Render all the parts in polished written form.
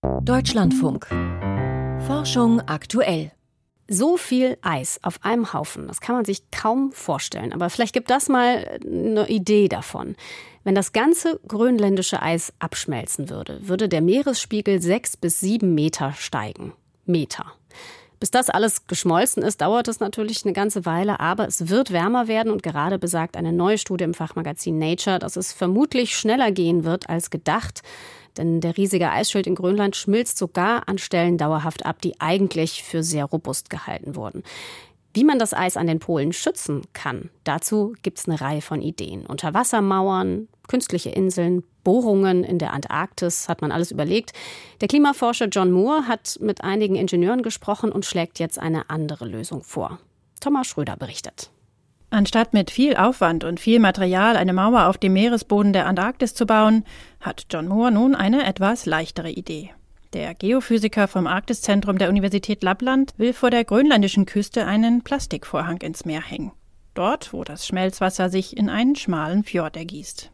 Deutschlandfunk. Forschung aktuell. So viel Eis auf einem Haufen, das kann man sich kaum vorstellen. Aber vielleicht gibt das mal eine Idee davon. Wenn das ganze grönländische Eis abschmelzen würde, würde der Meeresspiegel 6 bis 7 Meter steigen. Meter. Bis das alles geschmolzen ist, dauert es natürlich eine ganze Weile, aber es wird wärmer werden und gerade besagt eine neue Studie im Fachmagazin Nature, dass es vermutlich schneller gehen wird als gedacht. Denn der riesige Eisschild in Grönland schmilzt sogar an Stellen dauerhaft ab, die eigentlich für sehr robust gehalten wurden. Wie man das Eis an den Polen schützen kann, dazu gibt es eine Reihe von Ideen. Unterwassermauern, künstliche Inseln, Bohrungen in der Antarktis, hat man alles überlegt. Der Klimaforscher John Moore hat mit einigen Ingenieuren gesprochen und schlägt jetzt eine andere Lösung vor. Thomas Schröder berichtet. Anstatt mit viel Aufwand und viel Material eine Mauer auf dem Meeresboden der Antarktis zu bauen, hat John Moore nun eine etwas leichtere Idee. Der Geophysiker vom Arktiszentrum der Universität Lappland will vor der grönländischen Küste einen Plastikvorhang ins Meer hängen. Dort, wo das Schmelzwasser sich in einen schmalen Fjord ergießt.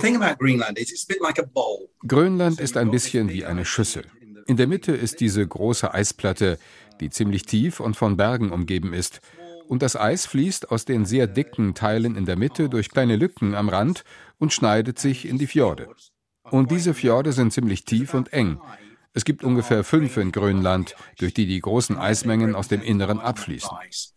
Grönland ist ein bisschen wie eine Schüssel. In der Mitte ist diese große Eisplatte, die ziemlich tief und von Bergen umgeben ist. Und das Eis fließt aus den sehr dicken Teilen in der Mitte durch kleine Lücken am Rand und schneidet sich in die Fjorde. Und diese Fjorde sind ziemlich tief und eng. Es gibt ungefähr 5 in Grönland, durch die großen Eismengen aus dem Inneren abfließen.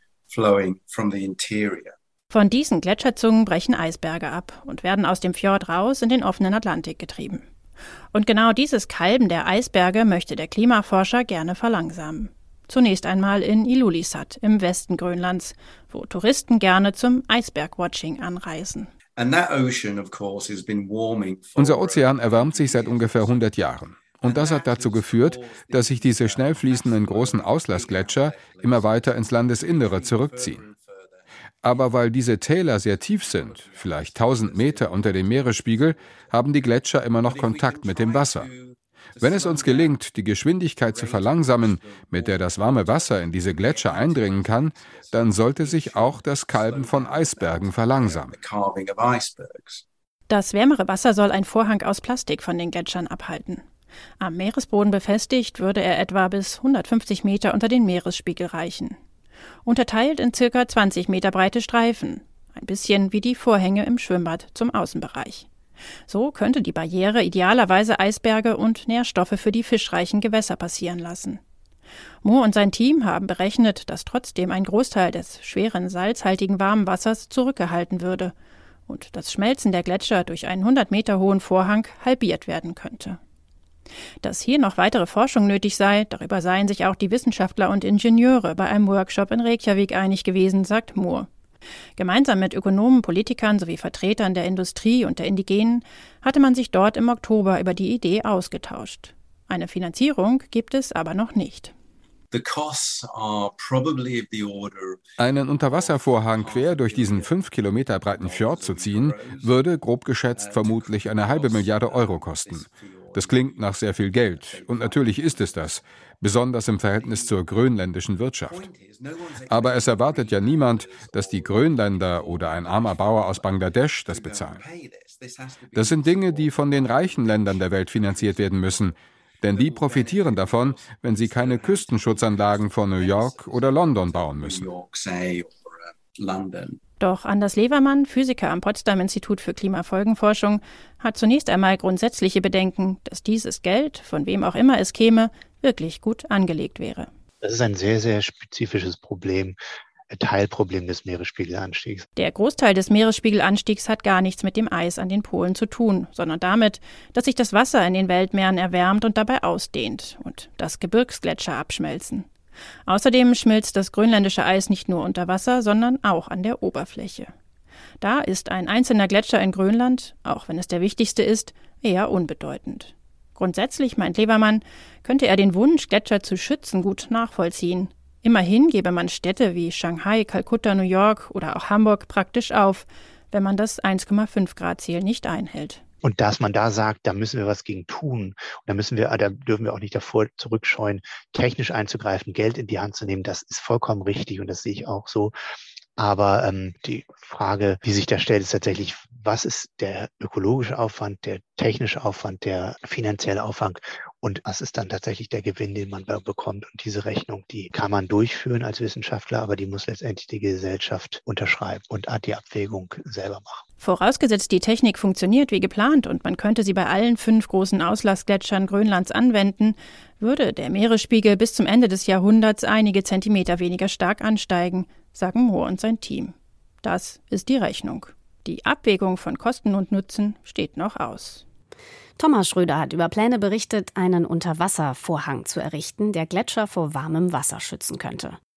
Von diesen Gletscherzungen brechen Eisberge ab und werden aus dem Fjord raus in den offenen Atlantik getrieben. Und genau dieses Kalben der Eisberge möchte der Klimaforscher gerne verlangsamen. Zunächst einmal in Ilulissat im Westen Grönlands, wo Touristen gerne zum Eisbergwatching anreisen. Unser Ozean erwärmt sich seit ungefähr 100 Jahren. Und das hat dazu geführt, dass sich diese schnell fließenden großen Auslassgletscher immer weiter ins Landesinnere zurückziehen. Aber weil diese Täler sehr tief sind, vielleicht 1000 Meter unter dem Meeresspiegel, haben die Gletscher immer noch Kontakt mit dem Wasser. Wenn es uns gelingt, die Geschwindigkeit zu verlangsamen, mit der das warme Wasser in diese Gletscher eindringen kann, dann sollte sich auch das Kalben von Eisbergen verlangsamen. Das wärmere Wasser soll ein Vorhang aus Plastik von den Gletschern abhalten. Am Meeresboden befestigt würde er etwa bis 150 Meter unter den Meeresspiegel reichen. Unterteilt in ca. 20 Meter breite Streifen, ein bisschen wie die Vorhänge im Schwimmbad zum Außenbereich. So könnte die Barriere idealerweise Eisberge und Nährstoffe für die fischreichen Gewässer passieren lassen. Moore und sein Team haben berechnet, dass trotzdem ein Großteil des schweren, salzhaltigen warmen Wassers zurückgehalten würde und das Schmelzen der Gletscher durch einen 100 Meter hohen Vorhang halbiert werden könnte. Dass hier noch weitere Forschung nötig sei, darüber seien sich auch die Wissenschaftler und Ingenieure bei einem Workshop in Reykjavik einig gewesen, sagt Moore. Gemeinsam mit Ökonomen, Politikern sowie Vertretern der Industrie und der Indigenen hatte man sich dort im Oktober über die Idee ausgetauscht. Eine Finanzierung gibt es aber noch nicht. Einen Unterwasservorhang quer durch diesen 5 Kilometer breiten Fjord zu ziehen, würde grob geschätzt vermutlich eine halbe Milliarde Euro kosten. Das klingt nach sehr viel Geld und natürlich ist es das, besonders im Verhältnis zur grönländischen Wirtschaft. Aber es erwartet ja niemand, dass die Grönländer oder ein armer Bauer aus Bangladesch das bezahlen. Das sind Dinge, die von den reichen Ländern der Welt finanziert werden müssen, denn die profitieren davon, wenn sie keine Küstenschutzanlagen vor New York oder London bauen müssen. Doch Anders Levermann, Physiker am Potsdam-Institut für Klimafolgenforschung, hat zunächst einmal grundsätzliche Bedenken, dass dieses Geld, von wem auch immer es käme, wirklich gut angelegt wäre. Das ist ein sehr, sehr spezifisches Problem, Teilproblem des Meeresspiegelanstiegs. Der Großteil des Meeresspiegelanstiegs hat gar nichts mit dem Eis an den Polen zu tun, sondern damit, dass sich das Wasser in den Weltmeeren erwärmt und dabei ausdehnt und dass Gebirgsgletscher abschmelzen. Außerdem schmilzt das grönländische Eis nicht nur unter Wasser, sondern auch an der Oberfläche. Da ist ein einzelner Gletscher in Grönland, auch wenn es der wichtigste ist, eher unbedeutend. Grundsätzlich, meint Levermann, könnte er den Wunsch, Gletscher zu schützen, gut nachvollziehen. Immerhin gebe man Städte wie Shanghai, Kalkutta, New York oder auch Hamburg praktisch auf, wenn man das 1,5-Grad-Ziel nicht einhält. Und dass man da sagt, da müssen wir was gegen tun. Und da dürfen wir auch nicht davor zurückscheuen, technisch einzugreifen, Geld in die Hand zu nehmen. Das ist vollkommen richtig und das sehe ich auch so. Aber die Frage, die sich da stellt, ist tatsächlich, was ist der ökologische Aufwand, der technische Aufwand, der finanzielle Aufwand? Und was ist dann tatsächlich der Gewinn, den man bekommt? Und diese Rechnung, die kann man durchführen als Wissenschaftler, aber die muss letztendlich die Gesellschaft unterschreiben und die Abwägung selber machen. Vorausgesetzt, die Technik funktioniert wie geplant und man könnte sie bei allen 5 großen Auslassgletschern Grönlands anwenden, würde der Meeresspiegel bis zum Ende des Jahrhunderts einige Zentimeter weniger stark ansteigen, sagen Mohr und sein Team. Das ist die Rechnung. Die Abwägung von Kosten und Nutzen steht noch aus. Thomas Schröder hat über Pläne berichtet, einen Unterwasservorhang zu errichten, der Gletscher vor warmem Wasser schützen könnte.